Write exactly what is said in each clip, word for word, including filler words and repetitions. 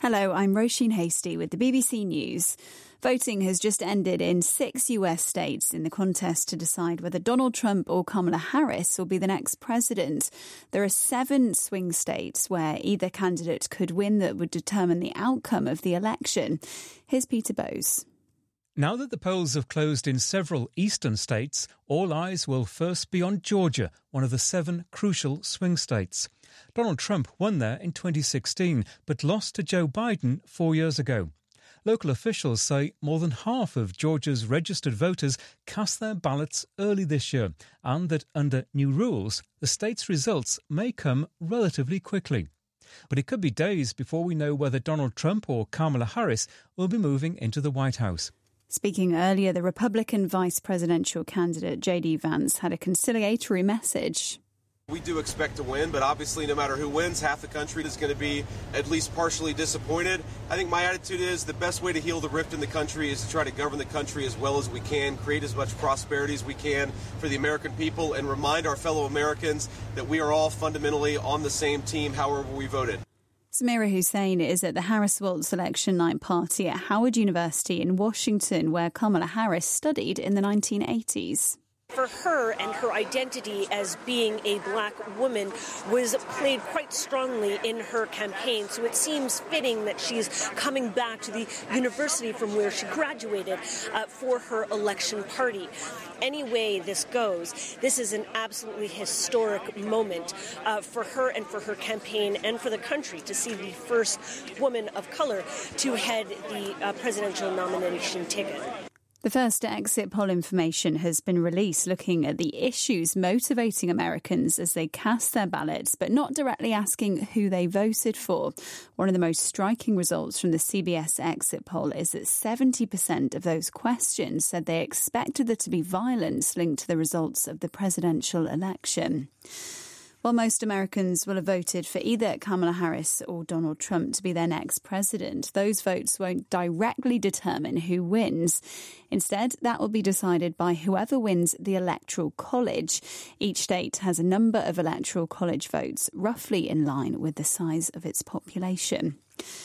Hello, I'm Roisin Hastie with the B B C News. Voting has just ended in six U S states in the contest to decide whether Donald Trump or Kamala Harris will be the next president. There are seven swing states where either candidate could win that would determine the outcome of the election. Here's Peter Bowes. Now that the polls have closed in several eastern states, all eyes will first be on Georgia, one of the seven crucial swing states. Donald Trump won there in twenty sixteen, but lost to Joe Biden four years ago. Local officials say more than half of Georgia's registered voters cast their ballots early this year, and that under new rules, the state's results may come relatively quickly. But it could be days before we know whether Donald Trump or Kamala Harris will be moving into the White House. Speaking earlier, the Republican vice presidential candidate J D Vance had a conciliatory message. We do expect to win, but obviously no matter who wins, half the country is going to be at least partially disappointed. I think my attitude is the best way to heal the rift in the country is to try to govern the country as well as we can, create as much prosperity as we can for the American people, and remind our fellow Americans that we are all fundamentally on the same team, however we voted. Samira Hussein is at the Harris Waltz election night party at Howard University in Washington, where Kamala Harris studied in the nineteen eighties. For her and her identity as being a black woman was played quite strongly in her campaign. So it seems fitting that she's coming back to the university from where she graduated uh, for her election party. Any way this goes, this is an absolutely historic moment uh, for her and for her campaign and for the country to see the first woman of color to head the uh, presidential nomination ticket. The first exit poll information has been released looking at the issues motivating Americans as they cast their ballots, but not directly asking who they voted for. One of the most striking results from the C B S exit poll is that seventy percent of those questioned said they expected there to be violence linked to the results of the presidential election. While most Americans will have voted for either Kamala Harris or Donald Trump to be their next president, those votes won't directly determine who wins. Instead, that will be decided by whoever wins the Electoral College. Each state has a number of Electoral College votes, roughly in line with the size of its population.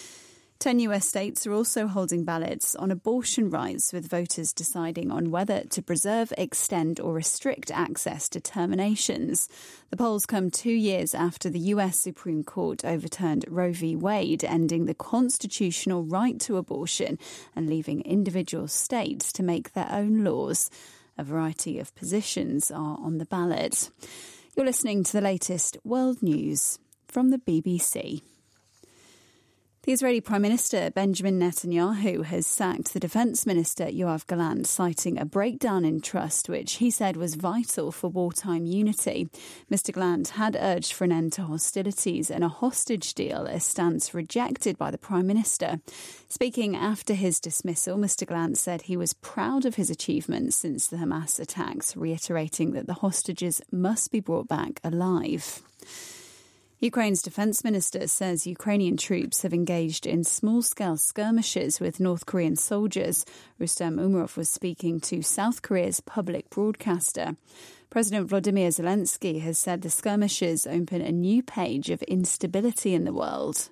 Ten U S states are also holding ballots on abortion rights, with voters deciding on whether to preserve, extend or restrict access to terminations. The polls come two years after the U S Supreme Court overturned Roe v. Wade, ending the constitutional right to abortion and leaving individual states to make their own laws. A variety of positions are on the ballot. You're listening to the latest world news from the B B C. The Israeli Prime Minister Benjamin Netanyahu has sacked the Defence Minister Yoav Gallant, citing a breakdown in trust, which he said was vital for wartime unity. Mister Gallant had urged for an end to hostilities and a hostage deal, a stance rejected by the Prime Minister. Speaking after his dismissal, Mister Gallant said he was proud of his achievements since the Hamas attacks, reiterating that the hostages must be brought back alive. Ukraine's defence minister says Ukrainian troops have engaged in small-scale skirmishes with North Korean soldiers. Rustem Umerov was speaking to South Korea's public broadcaster. President Volodymyr Zelensky has said the skirmishes open a new page of instability in the world.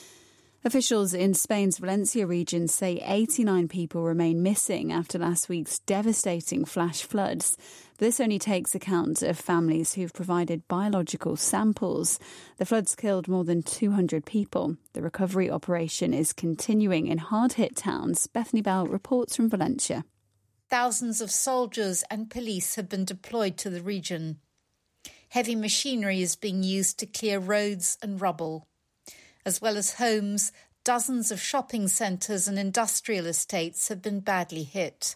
Officials in Spain's Valencia region say eighty-nine people remain missing after last week's devastating flash floods. This only takes account of families who've provided biological samples. The floods killed more than two hundred people. The recovery operation is continuing in hard-hit towns. Bethany Bell reports from Valencia. Thousands of soldiers and police have been deployed to the region. Heavy machinery is being used to clear roads and rubble. As well as homes, dozens of shopping centres and industrial estates have been badly hit.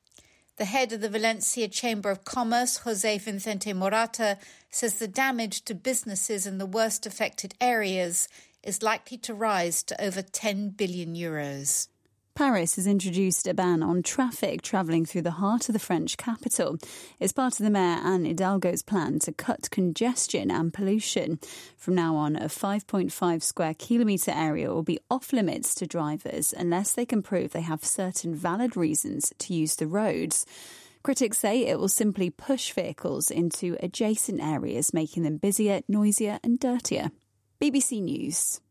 The head of the Valencia Chamber of Commerce, José Vicente Morata, says the damage to businesses in the worst affected areas is likely to rise to over ten billion euros. Paris has introduced a ban on traffic travelling through the heart of the French capital. It's part of the Mayor Anne Hidalgo's plan to cut congestion and pollution. From now on, a five point five square kilometre area will be off limits to drivers unless they can prove they have certain valid reasons to use the roads. Critics say it will simply push vehicles into adjacent areas, making them busier, noisier and dirtier. B B C News.